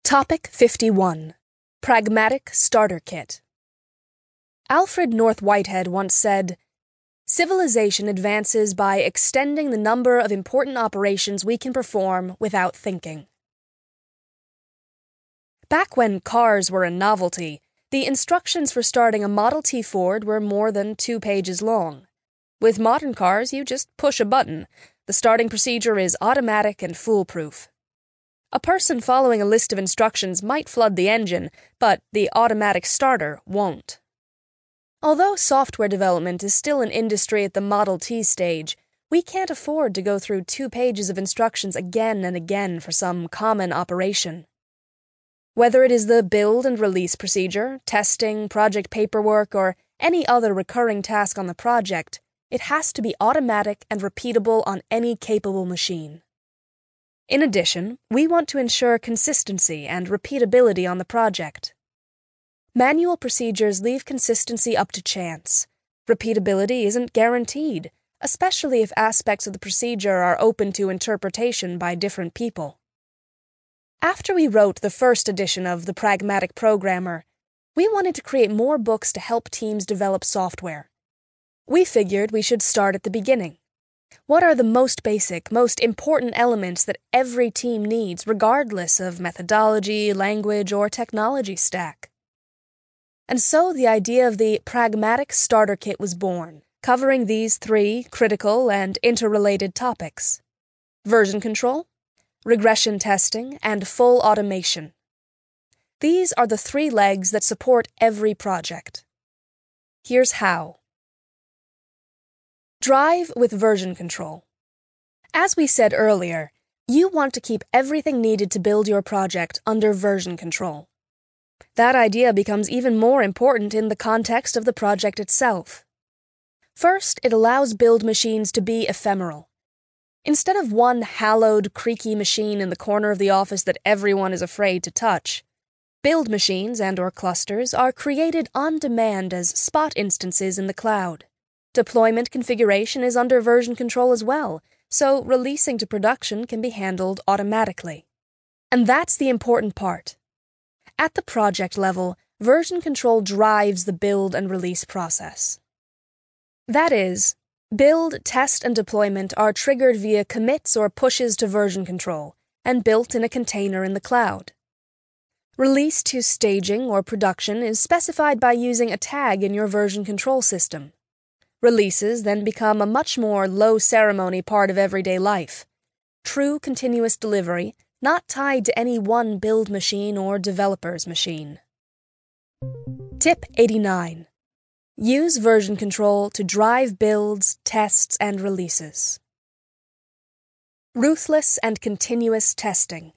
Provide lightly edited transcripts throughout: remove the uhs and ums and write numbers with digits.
Topic 51. Pragmatic Starter Kit. Alfred North Whitehead once said, "Civilization advances by extending the number of important operations we can perform without thinking." Back when cars were a novelty, the instructions for starting a Model T Ford were more than 2 pages long. With modern cars, you just push a button. The starting procedure is automatic and foolproof. A person following a list of instructions might flood the engine, but the automatic starter won't. Although software development is still an industry at the Model T stage, we can't afford to go through 2 pages of instructions again and again for some common operation. Whether it is the build and release procedure, testing, project paperwork, or any other recurring task on the project, it has to be automatic and repeatable on any capable machine. In addition, we want to ensure consistency and repeatability on the project. Manual procedures leave consistency up to chance. Repeatability isn't guaranteed, especially if aspects of the procedure are open to interpretation by different people. After we wrote the first edition of The Pragmatic Programmer, we wanted to create more books to help teams develop software. We figured we should start at the beginning. What are the most basic, most important elements that every team needs, regardless of methodology, language, or technology stack? And so the idea of the Pragmatic Starter Kit was born, covering these 3 critical and interrelated topics: version control, regression testing, and full automation. These are the 3 legs that support every project. Here's how. Drive with version control. As we said earlier, you want to keep everything needed to build your project under version control. That idea becomes even more important in the context of the project itself. First, it allows build machines to be ephemeral. Instead of one hallowed, creaky machine in the corner of the office that everyone is afraid to touch, build machines and/or clusters are created on demand as spot instances in the cloud. Deployment configuration is under version control as well, so releasing to production can be handled automatically. And that's the important part. At the project level, version control drives the build and release process. That is, build, test, and deployment are triggered via commits or pushes to version control and built in a container in the cloud. Release to staging or production is specified by using a tag in your version control system. Releases then become a much more low-ceremony part of everyday life. True continuous delivery, not tied to any one build machine or developer's machine. Tip 89. Use version control to drive builds, tests, and releases. Ruthless and continuous testing.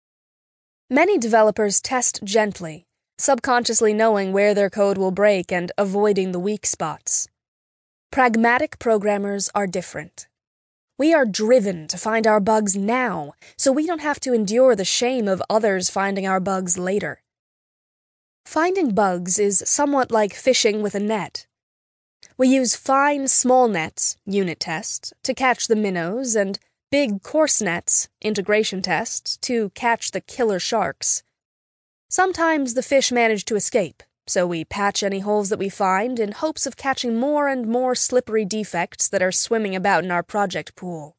Many developers test gently, subconsciously knowing where their code will break and avoiding the weak spots. Pragmatic programmers are different. We are driven to find our bugs now, so we don't have to endure the shame of others finding our bugs later. Finding bugs is somewhat like fishing with a net. We use fine, small nets, unit tests, to catch the minnows, and big, coarse nets, integration tests, to catch the killer sharks. Sometimes the fish manage to escape, so we patch any holes that we find in hopes of catching more and more slippery defects that are swimming about in our project pool.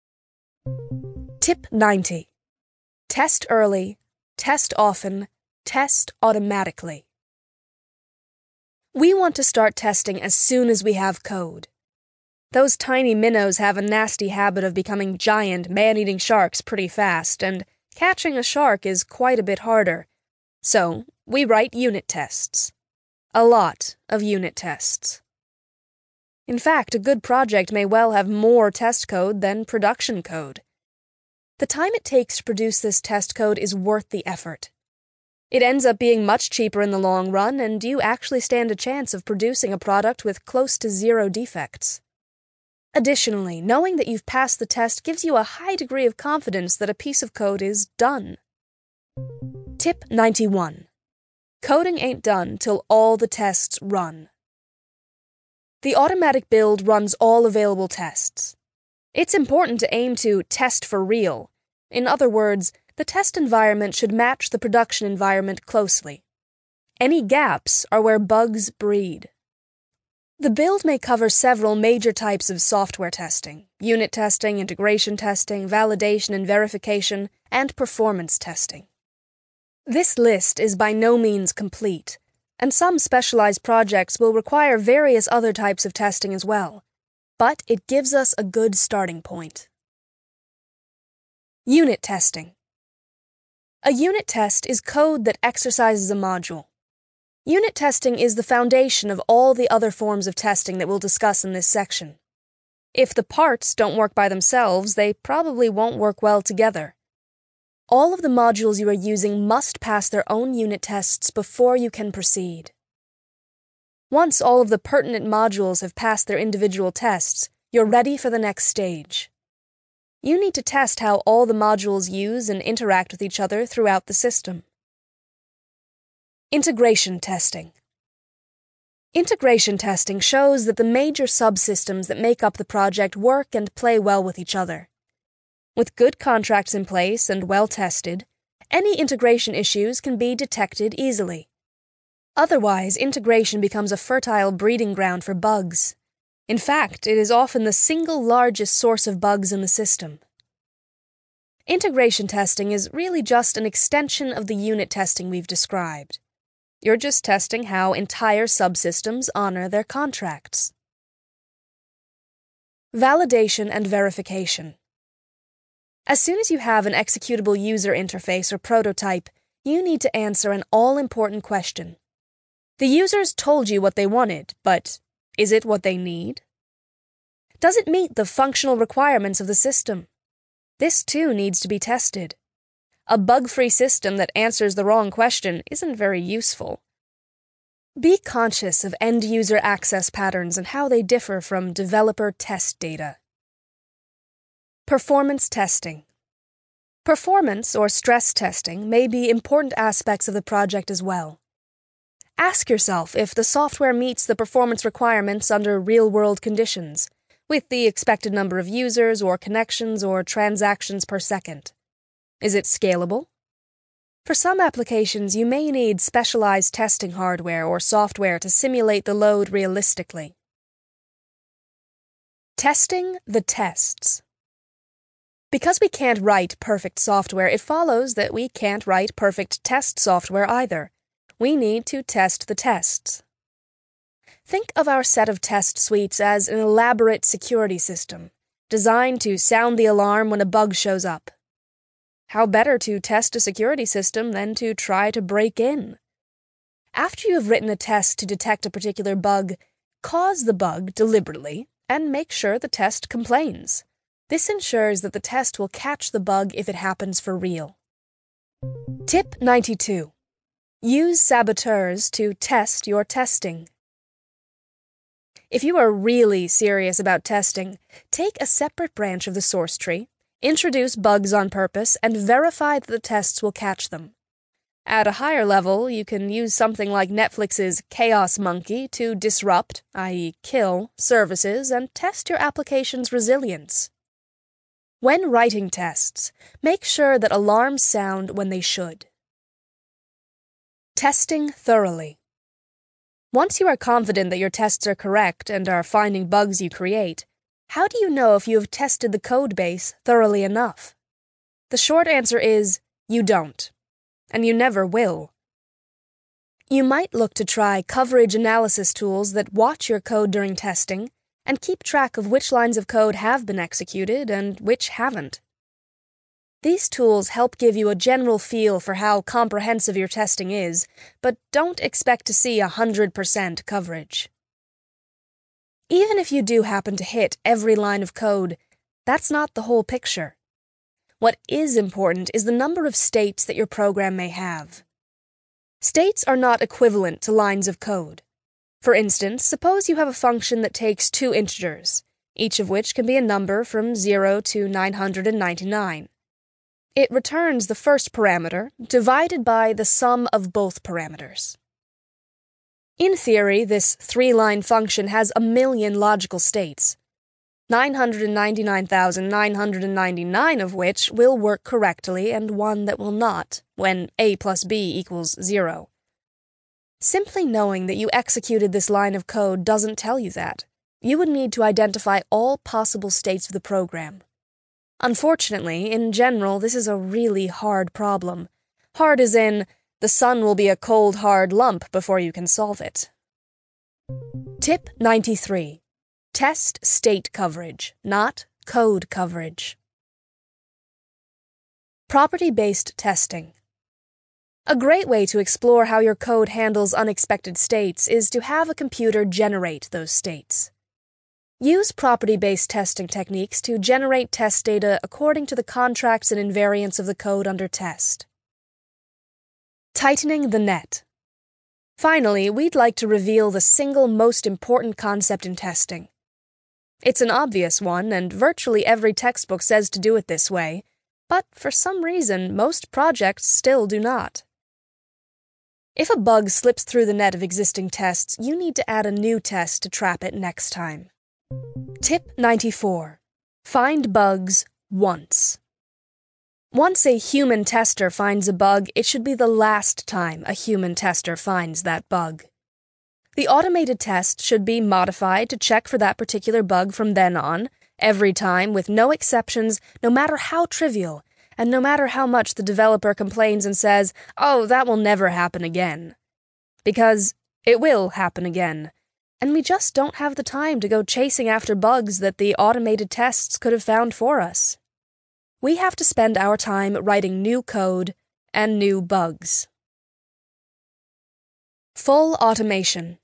Tip 90. Test early, test often, test automatically. We want to start testing as soon as we have code. Those tiny minnows have a nasty habit of becoming giant, man-eating sharks pretty fast, and catching a shark is quite a bit harder. So, we write unit tests. A lot of unit tests. In fact, a good project may well have more test code than production code. The time it takes to produce this test code is worth the effort. It ends up being much cheaper in the long run, and you actually stand a chance of producing a product with close to 0 defects. Additionally, knowing that you've passed the test gives you a high degree of confidence that a piece of code is done. Tip 91. Coding ain't done till all the tests run. The automatic build runs all available tests. It's important to aim to test for real. In other words, the test environment should match the production environment closely. Any gaps are where bugs breed. The build may cover several major types of software testing: unit testing, integration testing, validation and verification, and performance testing. This list is by no means complete, and some specialized projects will require various other types of testing as well, but it gives us a good starting point. Unit testing. A unit test is code that exercises a module. Unit testing is the foundation of all the other forms of testing that we'll discuss in this section. If the parts don't work by themselves, they probably won't work well together. All of the modules you are using must pass their own unit tests before you can proceed. Once all of the pertinent modules have passed their individual tests, you're ready for the next stage. You need to test how all the modules use and interact with each other throughout the system. Integration testing. Integration testing shows that the major subsystems that make up the project work and play well with each other. With good contracts in place and well tested, any integration issues can be detected easily. Otherwise, integration becomes a fertile breeding ground for bugs. In fact, it is often the single largest source of bugs in the system. Integration testing is really just an extension of the unit testing we've described. You're just testing how entire subsystems honor their contracts. Validation and verification. As soon as you have an executable user interface or prototype, you need to answer an all-important question. The users told you what they wanted, but is it what they need? Does it meet the functional requirements of the system? This too needs to be tested. A bug-free system that answers the wrong question isn't very useful. Be conscious of end-user access patterns and how they differ from developer test data. Performance testing. Performance or stress testing may be important aspects of the project as well. Ask yourself if the software meets the performance requirements under real-world conditions, with the expected number of users or connections or transactions per second. Is it scalable? For some applications, you may need specialized testing hardware or software to simulate the load realistically. Testing the tests. Because we can't write perfect software, it follows that we can't write perfect test software either. We need to test the tests. Think of our set of test suites as an elaborate security system, designed to sound the alarm when a bug shows up. How better to test a security system than to try to break in? After you have written a test to detect a particular bug, cause the bug deliberately and make sure the test complains. This ensures that the test will catch the bug if it happens for real. Tip 92. Use saboteurs to test your testing. If you are really serious about testing, take a separate branch of the source tree, introduce bugs on purpose, and verify that the tests will catch them. At a higher level, you can use something like Netflix's Chaos Monkey to disrupt, i.e. kill, services and test your application's resilience. When writing tests, make sure that alarms sound when they should. Testing thoroughly. Once you are confident that your tests are correct and are finding bugs you create, how do you know if you have tested the code base thoroughly enough? The short answer is, you don't. And you never will. You might look to try coverage analysis tools that watch your code during testing and keep track of which lines of code have been executed and which haven't. These tools help give you a general feel for how comprehensive your testing is, but don't expect to see 100% coverage. Even if you do happen to hit every line of code, that's not the whole picture. What is important is the number of states that your program may have. States are not equivalent to lines of code. For instance, suppose you have a function that takes two integers, each of which can be a number from 0 to 999. It returns the first parameter divided by the sum of both parameters. In theory, this three-line function has 1,000,000 logical states. 999,999 of which will work correctly and one that will not, when a plus b equals 0. Simply knowing that you executed this line of code doesn't tell you that. You would need to identify all possible states of the program. Unfortunately, in general, this is a really hard problem. Hard as in, the sun will be a cold, hard lump before you can solve it. Tip 93. Test state coverage, not code coverage. Property-based testing. A great way to explore how your code handles unexpected states is to have a computer generate those states. Use property-based testing techniques to generate test data according to the contracts and invariants of the code under test. Tightening the net. Finally, we'd like to reveal the single most important concept in testing. It's an obvious one, and virtually every textbook says to do it this way, but for some reason, most projects still do not. If a bug slips through the net of existing tests, you need to add a new test to trap it next time. Tip 94. Find bugs once. Once a human tester finds a bug, it should be the last time a human tester finds that bug. The automated test should be modified to check for that particular bug from then on, every time with no exceptions, no matter how trivial, and no matter how much the developer complains and says, "Oh, that will never happen again." Because it will happen again, and we just don't have the time to go chasing after bugs that the automated tests could have found for us. We have to spend our time writing new code and new bugs. Full automation.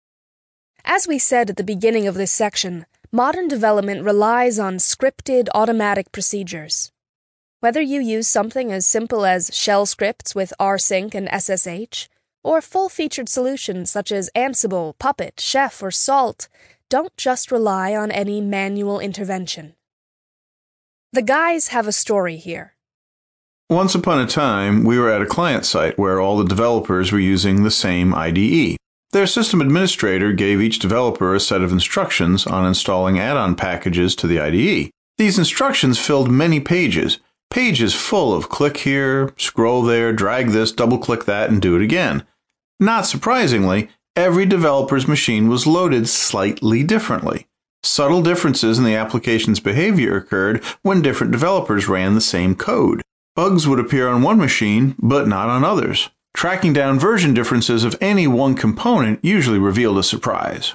As we said at the beginning of this section, modern development relies on scripted automatic procedures. Whether you use something as simple as shell scripts with rsync and SSH, or full-featured solutions such as Ansible, Puppet, Chef, or Salt, don't just rely on any manual intervention. The guys have a story here. Once upon a time, we were at a client site where all the developers were using the same IDE. Their system administrator gave each developer a set of instructions on installing add-on packages to the IDE. These instructions filled many pages full of click here, scroll there, drag this, double-click that, and do it again. Not surprisingly, every developer's machine was loaded slightly differently. Subtle differences in the application's behavior occurred when different developers ran the same code. Bugs would appear on one machine, but not on others. Tracking down version differences of any one component usually revealed a surprise.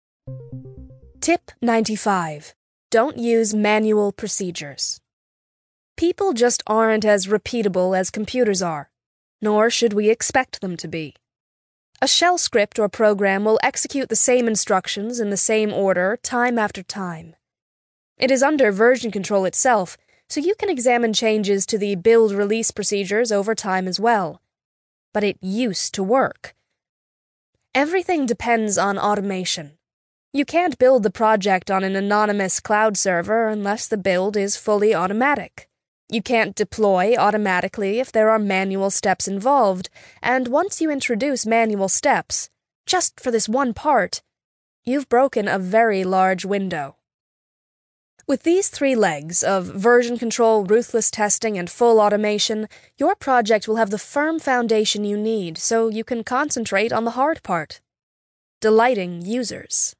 Tip 95. Don't use manual procedures. People just aren't as repeatable as computers are, nor should we expect them to be. A shell script or program will execute the same instructions in the same order time after time. It is under version control itself, so you can examine changes to the build-release procedures over time as well. But it used to work. Everything depends on automation. You can't build the project on an anonymous cloud server unless the build is fully automatic. You can't deploy automatically if there are manual steps involved, and once you introduce manual steps, just for this one part, you've broken a very large window. With these three legs of version control, ruthless testing, and full automation, your project will have the firm foundation you need so you can concentrate on the hard part: delighting users.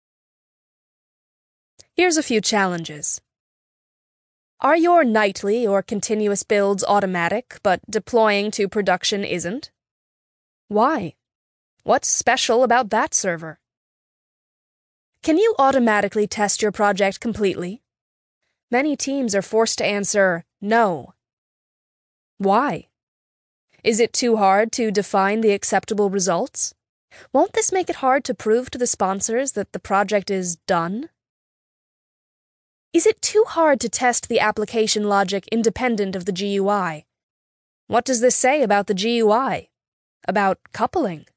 Here's a few challenges. Are your nightly or continuous builds automatic, but deploying to production isn't? Why? What's special about that server? Can you automatically test your project completely? Many teams are forced to answer no. Why? Is it too hard to define the acceptable results? Won't this make it hard to prove to the sponsors that the project is done? Is it too hard to test the application logic independent of the GUI? What does this say about the GUI? About coupling?